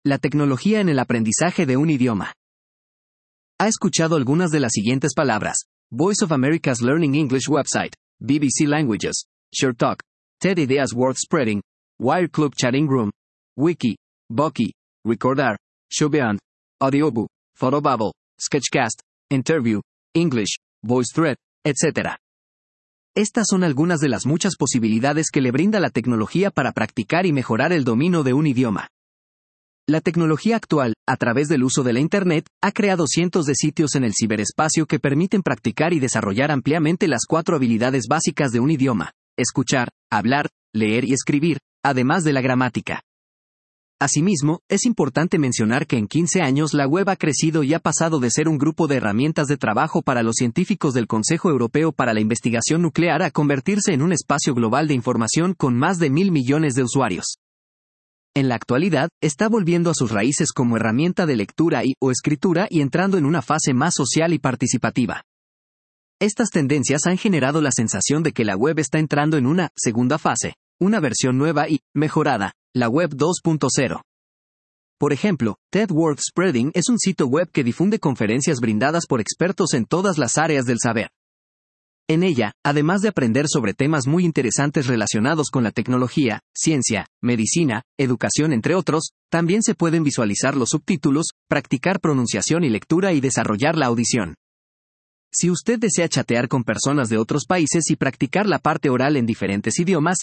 La tecnología en el aprendizaje de un idioma. ¿Ha escuchado algunas de las siguientes palabras? Voice of America's Learning English website, BBC Languages, SureTalk, TED Ideas Worth Spreading, Wire Club Chatting Room, Wiki, Boki, Recordar, Showbeyond, Audioboo, Photobubble, Sketchcast, Interview, English, VoiceThread, etc. Estas son algunas de las muchas posibilidades que le brinda la tecnología para practicar y mejorar el dominio de un idioma. La tecnología actual, a través del uso de la Internet, ha creado cientos de sitios en el ciberespacio que permiten practicar y desarrollar ampliamente las 4 habilidades básicas de un idioma: escuchar, hablar, leer y escribir, además de la gramática. Asimismo, es importante mencionar que en 15 años la web ha crecido y ha pasado de ser un grupo de herramientas de trabajo para los científicos del Consejo Europeo para la Investigación Nuclear a convertirse en un espacio global de información con más de 1.000 millones de usuarios. En la actualidad, está volviendo a sus raíces como herramienta de lectura o escritura y entrando en una fase más social y participativa. Estas tendencias han generado la sensación de que la web está entrando en una segunda fase, una versión nueva y mejorada, la web 2.0. Por ejemplo, TED Worth Spreading es un sitio web que difunde conferencias brindadas por expertos en todas las áreas del saber. En ella, además de aprender sobre temas muy interesantes relacionados con la tecnología, ciencia, medicina, educación entre otros, también se pueden visualizar los subtítulos, practicar pronunciación y lectura y desarrollar la audición. Si usted desea chatear con personas de otros países y practicar la parte oral en diferentes idiomas,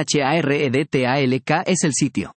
SHAREDTALK es el sitio.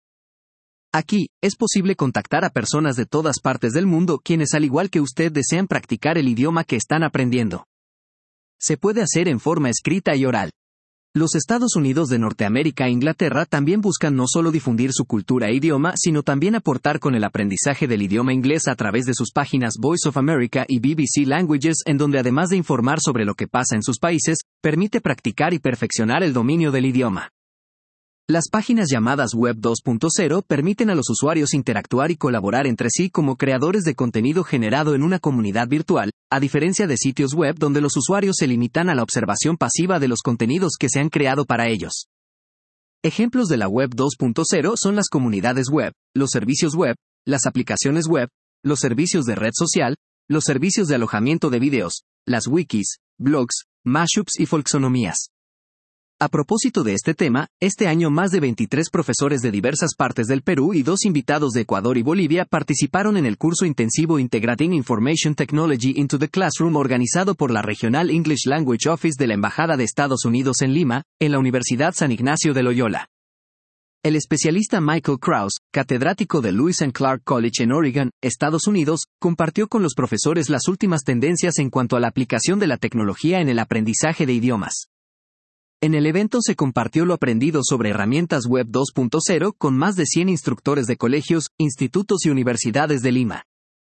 Aquí, es posible contactar a personas de todas partes del mundo quienes al igual que usted desean practicar el idioma que están aprendiendo. Se puede hacer en forma escrita y oral. Los Estados Unidos de Norteamérica e Inglaterra también buscan no solo difundir su cultura e idioma, sino también aportar con el aprendizaje del idioma inglés a través de sus páginas Voice of America y BBC Languages, en donde además de informar sobre lo que pasa en sus países, permite practicar y perfeccionar el dominio del idioma. Las páginas llamadas Web 2.0 permiten a los usuarios interactuar y colaborar entre sí como creadores de contenido generado en una comunidad virtual, a diferencia de sitios web donde los usuarios se limitan a la observación pasiva de los contenidos que se han creado para ellos. Ejemplos de la Web 2.0 son las comunidades web, los servicios web, las aplicaciones web, los servicios de red social, los servicios de alojamiento de videos, las wikis, blogs, mashups y folksonomías. A propósito de este tema, este año más de 23 profesores de diversas partes del Perú y 2 invitados de Ecuador y Bolivia participaron en el curso intensivo Integrating Information Technology into the Classroom organizado por la Regional English Language Office de la Embajada de Estados Unidos en Lima, en la Universidad San Ignacio de Loyola. El especialista Michael Krause, catedrático de Lewis and Clark College en Oregon, Estados Unidos, compartió con los profesores las últimas tendencias en cuanto a la aplicación de la tecnología en el aprendizaje de idiomas. En el evento se compartió lo aprendido sobre herramientas Web 2.0 con más de 100 instructores de colegios, institutos y universidades de Lima.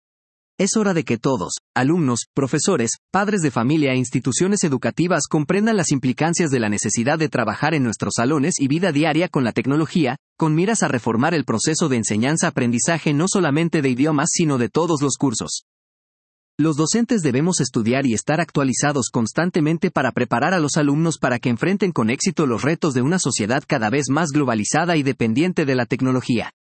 Es hora de que todos, alumnos, profesores, padres de familia e instituciones educativas comprendan las implicancias de la necesidad de trabajar en nuestros salones y vida diaria con la tecnología, con miras a reformar el proceso de enseñanza-aprendizaje no solamente de idiomas sino de todos los cursos. Los docentes debemos estudiar y estar actualizados constantemente para preparar a los alumnos para que enfrenten con éxito los retos de una sociedad cada vez más globalizada y dependiente de la tecnología.